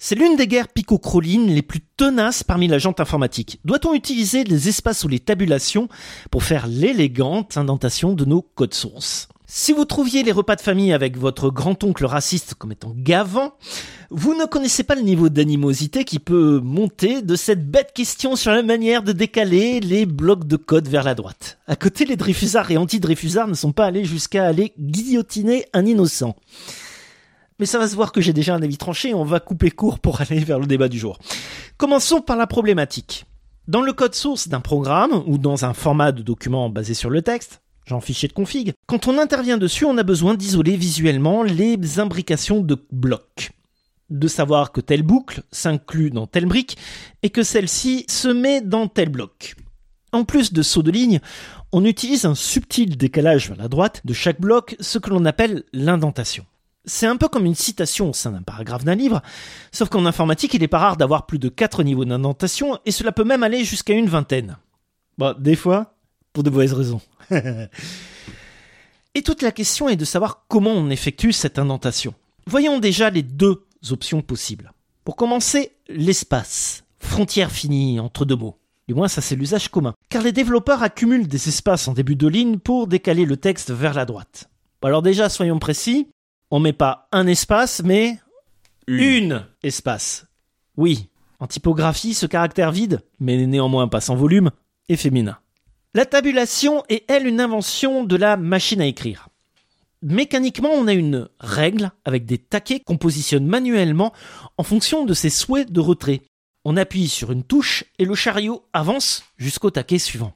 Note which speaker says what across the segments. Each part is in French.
Speaker 1: C'est l'une des guerres pico-crawlines les plus tenaces parmi la gente informatique. Doit-on utiliser les espaces ou les tabulations pour faire l'élégante indentation de nos codes sources ? Si vous trouviez les repas de famille avec votre grand-oncle raciste comme étant gavant, vous ne connaissez pas le niveau d'animosité qui peut monter de cette bête question sur la manière de décaler les blocs de code vers la droite. À côté, les Dreyfusards et anti-Dreyfusards ne sont pas allés jusqu'à aller guillotiner un innocent. Mais ça va se voir que j'ai déjà un avis tranché, on va couper court pour aller vers le débat du jour. Commençons par la problématique. Dans le code source d'un programme ou dans un format de document basé sur le texte, genre fichier de config, quand on intervient dessus, on a besoin d'isoler visuellement les imbrications de blocs. De savoir que telle boucle s'inclut dans telle brique et que celle-ci se met dans tel bloc. En plus de sauts de ligne, on utilise un subtil décalage vers la droite de chaque bloc, ce que l'on appelle l'indentation. C'est un peu comme une citation au sein d'un paragraphe d'un livre, sauf qu'en informatique, il n'est pas rare d'avoir plus de 4 niveaux d'indentation et cela peut même aller jusqu'à une vingtaine. Bon, des fois, pour de mauvaises raisons. Et toute la question est de savoir comment on effectue cette indentation. Voyons déjà les deux options possibles. Pour commencer, l'espace. Frontière finie entre deux mots. Du moins, ça c'est l'usage commun. Car les développeurs accumulent des espaces en début de ligne pour décaler le texte vers la droite. Alors déjà, soyons précis, on met pas un espace, mais une espace. Oui, en typographie, ce caractère vide, mais néanmoins pas sans volume, est féminin. La tabulation est, elle, une invention de la machine à écrire. Mécaniquement, on a une règle avec des taquets qu'on positionne manuellement en fonction de ses souhaits de retrait. On appuie sur une touche et le chariot avance jusqu'au taquet suivant.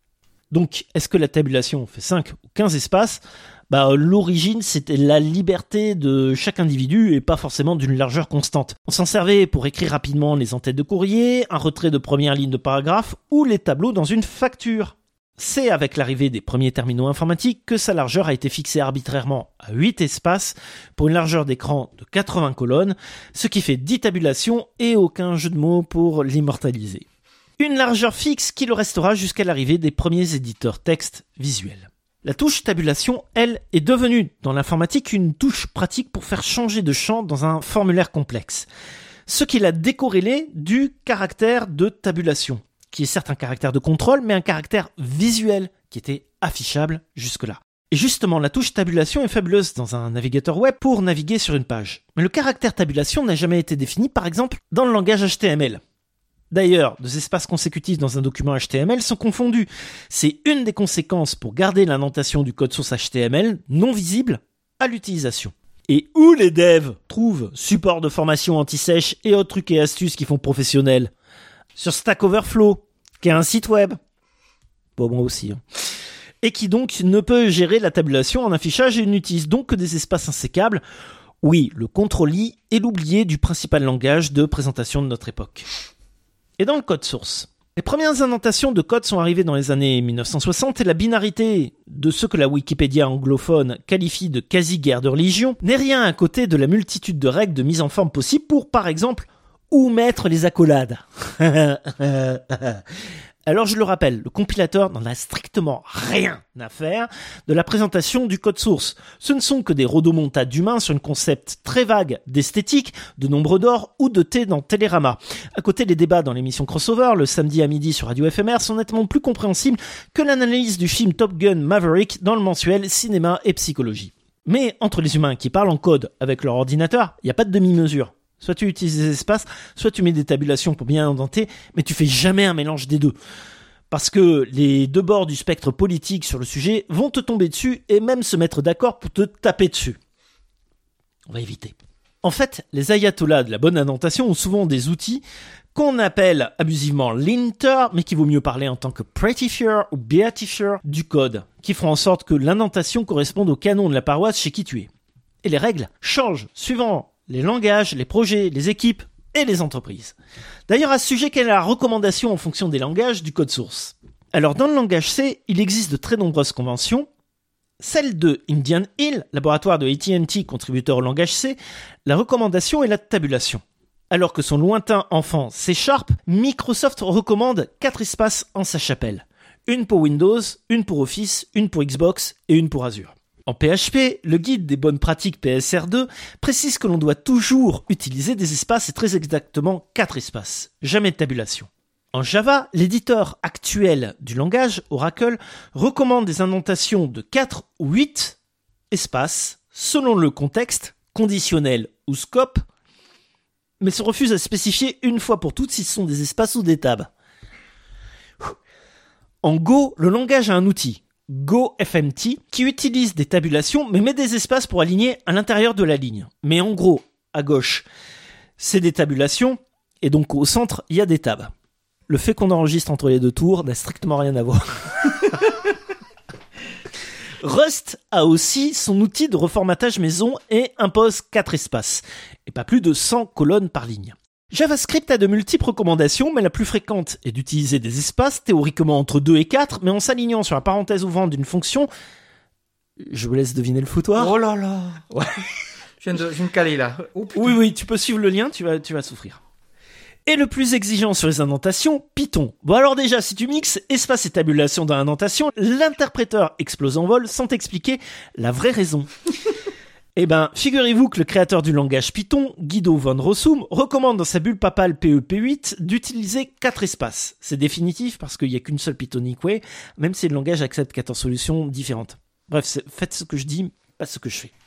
Speaker 1: Donc, est-ce que la tabulation fait 5 ou 15 espaces ? L'origine, c'était la liberté de chaque individu et pas forcément d'une largeur constante. On s'en servait pour écrire rapidement les entêtes de courrier, un retrait de première ligne de paragraphe ou les tableaux dans une facture. C'est avec l'arrivée des premiers terminaux informatiques que sa largeur a été fixée arbitrairement à 8 espaces pour une largeur d'écran de 80 colonnes, ce qui fait 10 tabulations et aucun jeu de mots pour l'immortaliser. Une largeur fixe qui le restera jusqu'à l'arrivée des premiers éditeurs texte visuels. La touche tabulation, elle, est devenue dans l'informatique une touche pratique pour faire changer de champ dans un formulaire complexe. Ce qui l'a décorrélé du caractère de tabulation, qui est certes un caractère de contrôle, mais un caractère visuel qui était affichable jusque-là. Et justement, la touche tabulation est fabuleuse dans un navigateur web pour naviguer sur une page. Mais le caractère tabulation n'a jamais été défini, par exemple, dans le langage HTML. D'ailleurs, 2 espaces consécutifs dans un document HTML sont confondus. C'est une des conséquences pour garder l'indentation du code source HTML non visible à l'utilisation. Et où les devs trouvent support de formation anti-sèche et autres trucs et astuces qui font professionnel ? Sur Stack Overflow, qui est un site web. Bon, moi aussi. Et qui donc ne peut gérer la tabulation en affichage et n'utilise donc que des espaces insécables. Oui, le Ctrl-I est l'oublié du principal langage de présentation de notre époque. Et dans le code source, les premières indentations de code sont arrivées dans les années 1960 et la binarité de ce que la Wikipédia anglophone qualifie de quasi-guerre de religion n'est rien à côté de la multitude de règles de mise en forme possibles pour, par exemple, où mettre les accolades. Alors je le rappelle, le compilateur n'en a strictement rien à faire de la présentation du code source. Ce ne sont que des rodomontades d'humains sur un concept très vague d'esthétique, de nombre d'or ou de thé dans Télérama. À côté, les débats dans l'émission Crossover, le samedi à midi sur Radio FMR, sont nettement plus compréhensibles que l'analyse du film Top Gun Maverick dans le mensuel Cinéma et Psychologie. Mais entre les humains qui parlent en code avec leur ordinateur, il n'y a pas de demi-mesure. Soit tu utilises des espaces, soit tu mets des tabulations pour bien indenter, mais tu fais jamais un mélange des deux. Parce que les deux bords du spectre politique sur le sujet vont te tomber dessus et même se mettre d'accord pour te taper dessus. On va éviter. En fait, les ayatollahs de la bonne indentation ont souvent des outils qu'on appelle abusivement linter, mais qui vaut mieux parler en tant que prettifier ou beatifier du code, qui feront en sorte que l'indentation corresponde au canon de la paroisse chez qui tu es. Et les règles changent suivant les langages, les projets, les équipes et les entreprises. D'ailleurs, à ce sujet, quelle est la recommandation en fonction des langages du code source ? Alors, dans le langage C, il existe de très nombreuses conventions. Celle de Indian Hill, laboratoire de AT&T, contributeur au langage C, la recommandation est la tabulation. Alors que son lointain enfant C#, Microsoft recommande 4 espaces en sa chapelle. Une pour Windows, une pour Office, une pour Xbox et une pour Azure. En PHP, le guide des bonnes pratiques PSR2 précise que l'on doit toujours utiliser des espaces et très exactement 4 espaces, jamais de tabulation. En Java, l'éditeur actuel du langage, Oracle, recommande des indentations de 4 ou 8 espaces selon le contexte, conditionnel ou scope, mais se refuse à spécifier une fois pour toutes si ce sont des espaces ou des tabs. En Go, le langage a un outil, GoFMT, qui utilise des tabulations mais met des espaces pour aligner à l'intérieur de la ligne. Mais en gros, à gauche, c'est des tabulations et donc au centre, il y a des tabs. Le fait qu'on enregistre entre les deux tours n'a strictement rien à voir. Rust a aussi son outil de reformatage maison et impose 4 espaces, et pas plus de 100 colonnes par ligne. JavaScript a de multiples recommandations, mais la plus fréquente est d'utiliser des espaces, théoriquement entre 2 et 4, mais en s'alignant sur la parenthèse ouvrante d'une fonction. Je vous laisse deviner le foutoir.
Speaker 2: Oh là là.
Speaker 1: Ouais.
Speaker 2: Je viens de me caler là. Oh,
Speaker 1: Oui, tu peux suivre le lien, tu vas souffrir. Et le plus exigeant sur les indentations, Python. Bon alors déjà, si tu mixes espace et tabulation dans l'indentation, l'interpréteur explose en vol sans t'expliquer la vraie raison. Eh ben, figurez-vous que le créateur du langage Python, Guido van Rossum, recommande dans sa bulle papale PEP8 d'utiliser 4 espaces. C'est définitif parce qu'il n'y a qu'une seule Pythonic way, même si le langage accepte 14 solutions différentes. Bref, faites ce que je dis, pas ce que je fais.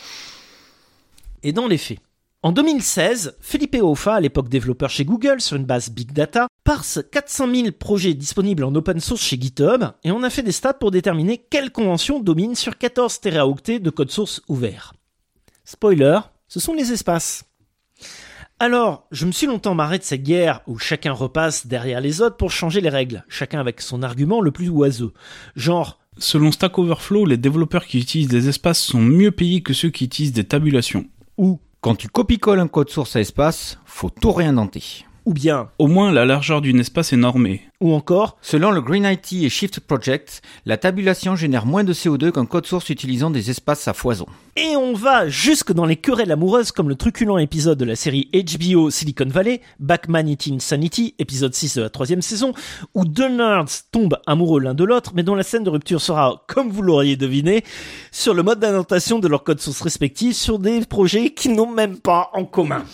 Speaker 1: Et dans les faits, en 2016, Felipe Hoffa, à l'époque développeur chez Google sur une base Big Data, parse 400 000 projets disponibles en open source chez GitHub et on a fait des stats pour déterminer quelle convention domine sur 14 téraoctets de code source ouvert. Spoiler, ce sont les espaces. Alors, je me suis longtemps marré de cette guerre où chacun repasse derrière les autres pour changer les règles, chacun avec son argument le plus oiseux. Genre,
Speaker 3: selon Stack Overflow, les développeurs qui utilisent des espaces sont mieux payés que ceux qui utilisent des tabulations.
Speaker 1: ou,
Speaker 2: Quand tu copies-colles un code source à espace, faut tout réindenter.
Speaker 1: ou bien,
Speaker 3: Au moins, la largeur d'une espace est normée.
Speaker 1: ou encore,
Speaker 2: Selon le Green IT et Shift Project, la tabulation génère moins de CO2 qu'un code source utilisant des espaces à foison.
Speaker 1: et on va jusque dans les querelles amoureuses comme le truculent épisode de la série HBO Silicon Valley, Backman Eating Sanity, épisode 6 de la 3e saison, où deux nerds tombent amoureux l'un de l'autre, mais dont la scène de rupture sera, comme vous l'auriez deviné, sur le mode d'indentation de leurs codes sources respectifs sur des projets qu'ils n'ont même pas en commun.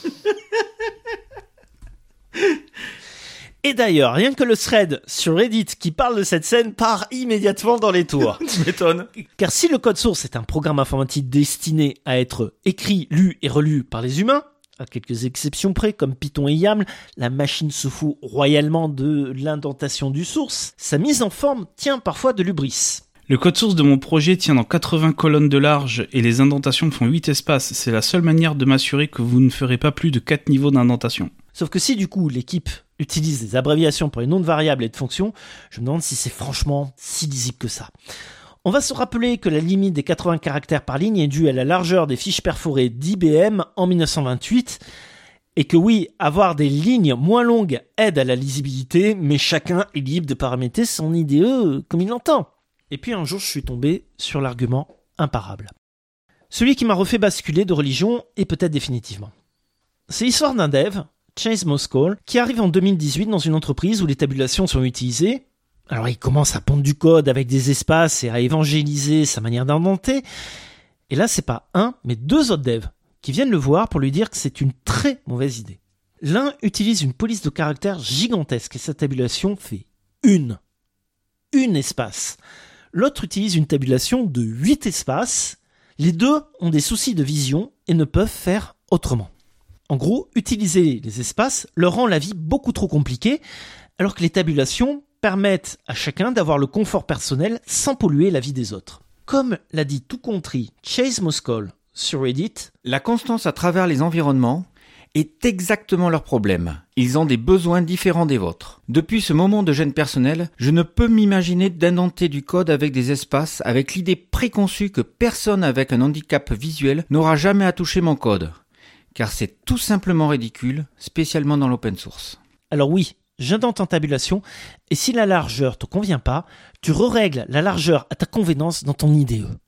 Speaker 1: Et d'ailleurs, rien que le thread sur Reddit qui parle de cette scène part immédiatement dans les tours.
Speaker 2: Tu m'étonnes.
Speaker 1: Car si le code source est un programme informatique destiné à être écrit, lu et relu par les humains, à quelques exceptions près comme Python et YAML, la machine se fout royalement de l'indentation du source, sa mise en forme tient parfois de l'hubris.
Speaker 3: Le code source de mon projet tient dans 80 colonnes de large et les indentations font 8 espaces. C'est la seule manière de m'assurer que vous ne ferez pas plus de 4 niveaux d'indentation.
Speaker 1: Sauf que si du coup l'équipe utilise des abréviations pour les noms de variables et de fonctions, je me demande si c'est franchement si lisible que ça. On va se rappeler que la limite des 80 caractères par ligne est due à la largeur des fiches perforées d'IBM en 1928, et que oui, avoir des lignes moins longues aide à la lisibilité, mais chacun est libre de paramétrer son IDE comme il l'entend. Et puis un jour je suis tombé sur l'argument imparable. Celui qui m'a refait basculer de religion et peut-être définitivement. C'est l'histoire d'un dev, Chase Moskal, qui arrive en 2018 dans une entreprise où les tabulations sont utilisées. Alors il commence à pondre du code avec des espaces et à évangéliser sa manière d'indenter. Et là c'est pas un, mais 2 autres devs qui viennent le voir pour lui dire que c'est une très mauvaise idée. L'un utilise une police de caractères gigantesque et sa tabulation fait une espace. L'autre utilise une tabulation de 8 espaces. Les deux ont des soucis de vision et ne peuvent faire autrement. En gros, utiliser les espaces leur rend la vie beaucoup trop compliquée, alors que les tabulations permettent à chacun d'avoir le confort personnel sans polluer la vie des autres. Comme l'a dit tout contrit Chase Moskal sur Reddit,
Speaker 2: La constance à travers les environnements est exactement leur problème. Ils ont des besoins différents des vôtres. Depuis ce moment de gêne personnel, je ne peux m'imaginer d'indenter du code avec des espaces avec l'idée préconçue que personne avec un handicap visuel n'aura jamais à toucher mon code. Car c'est tout simplement ridicule, spécialement dans l'open source.
Speaker 1: alors oui, j'indente en tabulation, et si la largeur te convient pas, tu rerègles la largeur à ta convenance dans ton IDE.